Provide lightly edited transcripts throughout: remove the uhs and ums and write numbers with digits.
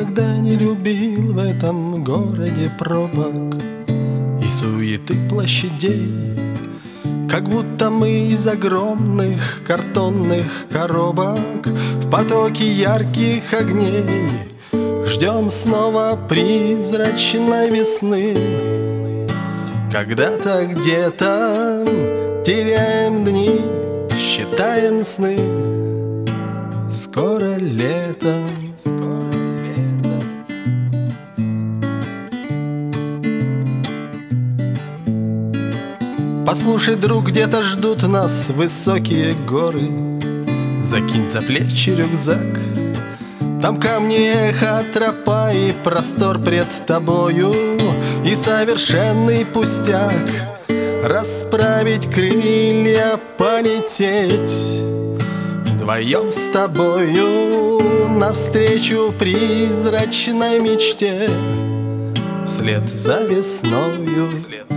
никогда не любил в этом городе пробок и суеты площадей. Как будто мы из огромных картонных коробок в потоке ярких огней ждем снова призрачной весны. Когда-то где-то теряем дни, считаем сны. Скоро лето. Послушай, друг, где-то ждут нас высокие горы. Закинь за плечи рюкзак. Там камни, эхо, тропа и простор пред тобою, и совершенный пустяк расправить крылья, полететь вдвоем с тобою навстречу призрачной мечте, вслед за весною.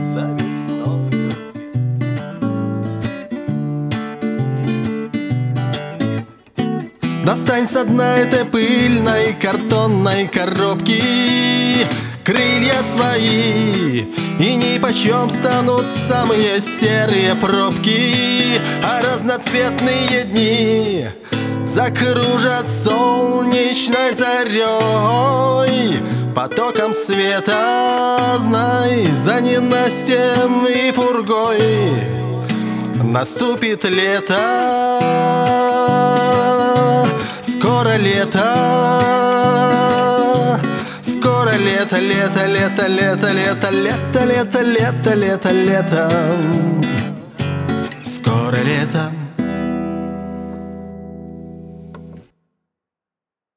Достань со дна этой пыльной картонной коробки крылья свои, и нипочем станут самые серые пробки, а разноцветные дни закружат солнечной зарей, потоком света, знай, за ненастьем и пургой наступит лето. Скоро лето, скоро лето, лето, лето, лето, лето, лето, лето, лето, лето, лето. Скоро лето.